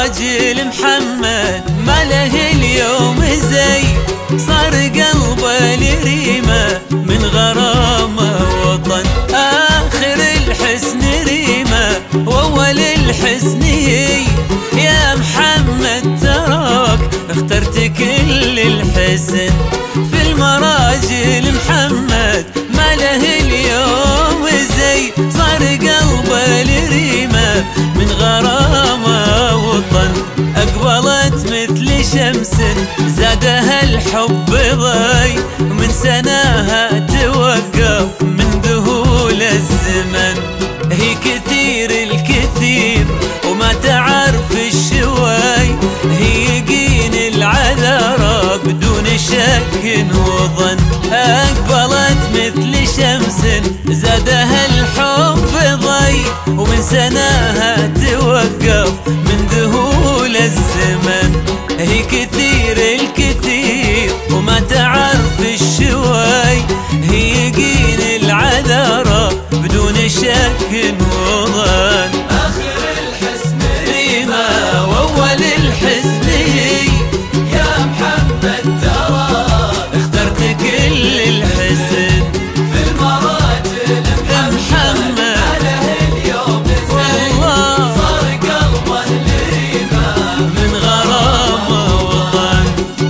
المراجل محمد ما له اليوم زي، صار قلبه لريمة من غرامه وطن. آخر الحسن ريمة وأول الحسن هي، يا محمد تراك اخترت كل الحسن. في المراجل محمد ما له اليوم زي، صار قلبه لريمة من غرامه وطن. أقبلت مثل شمس زادها الحب ضي، من سناها توقف من ذهول الزمن. هي كثير الكثير وما تعرف الشوي، هي يقين العذارى بدون شك وظن. أقبلت مثل شمس زادها الحب ضي، ومن سناها توقف من ذهول الزمن. هي كثير الكثير وما تعرف الشوي، هي يقين العذارى بدون شك وظن. آخر الحسن ريمة وأول الحسن هي، يا محمد تراك اخترت كل الحسن. في المراجل محمد ما له اليوم زي، صار قلبه لريمة من غرامه وطن.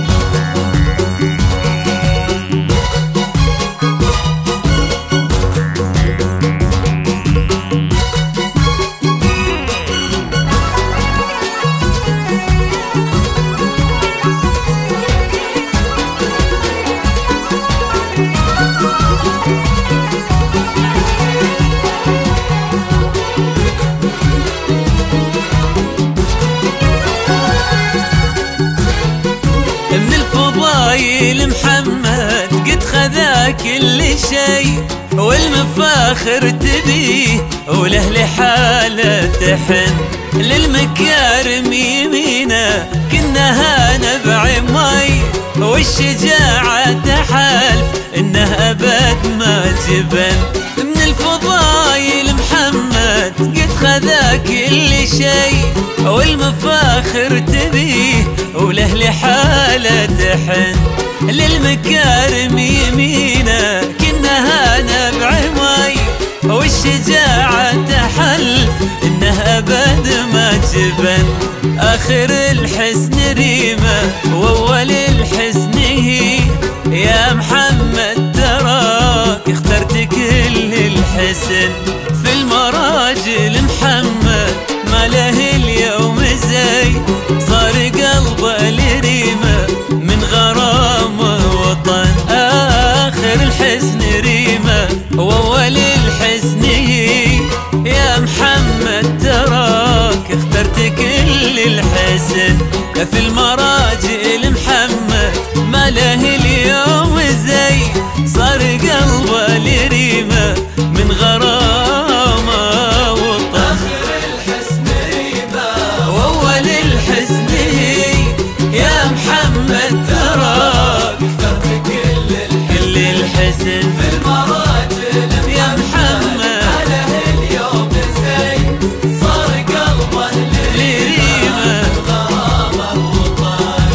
من الفضايل محمد قد خذا كل شي، والمفاخر تبيه وله لحاله تحن. للمكارم يمينه كنها نبع مي، والشجاعة تحالف انه ابد ما جبن. من الفضايل محمد قد خذا كل شي، والمفاخر تبيه وله لحاله تحن. للمكارم يمينه كنها نبع مي، والشجاعة تحلف انه ابد ما جبن. اخر الحسن ريمة واول الحسن هي، يا محمد تراك اخترت كل الحسن. في المراجل محمد ما له اليوم زي، صار قلبه لريمة من غرامه وطن. آخر الحسن ريمة وأول الحسن هي، يا محمد تراك اخترت كل الحسن. في المراجل محمد ما له اليوم زي، صار قلبه لريمة من غرامه وطن. آخر الحسن ريمة وأول الحسن هي، يا محمد تراك اخترت كل الحسن. في المراجل يا محمد ما له اليوم زي، صار قلبه لريمة لريمة غرامه وطن.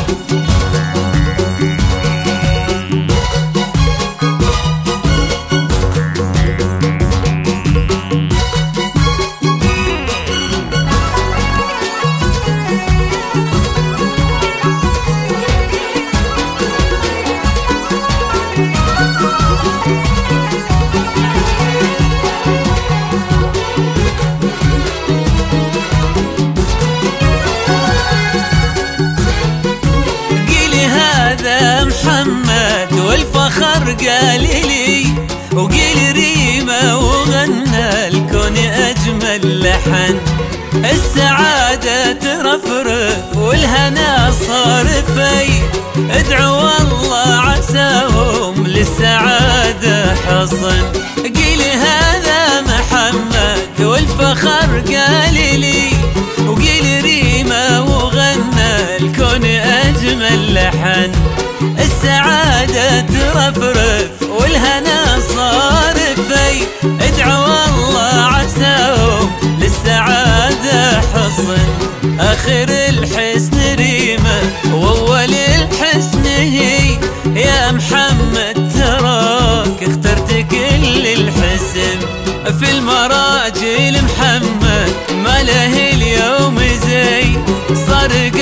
محمد والفخر قال لي، وقيل ريمة وغنى الكون أجمل لحن. السعادة ترفرف والهنا صار في، ادعوا الله عساهم للسعادة حصن. قيل هذا محمد والفخر قال لي، وقيل ريمة وغنى الكون أجمل لحن. السعادة ترفرف والهنا صار في، ادعوا الله عساهم للسعادة حصن. آخر الحسن ريمة وأول الحسن هي، يا محمد تراك اخترت كل الحسن. في المراجل محمد ما له اليوم زي، صار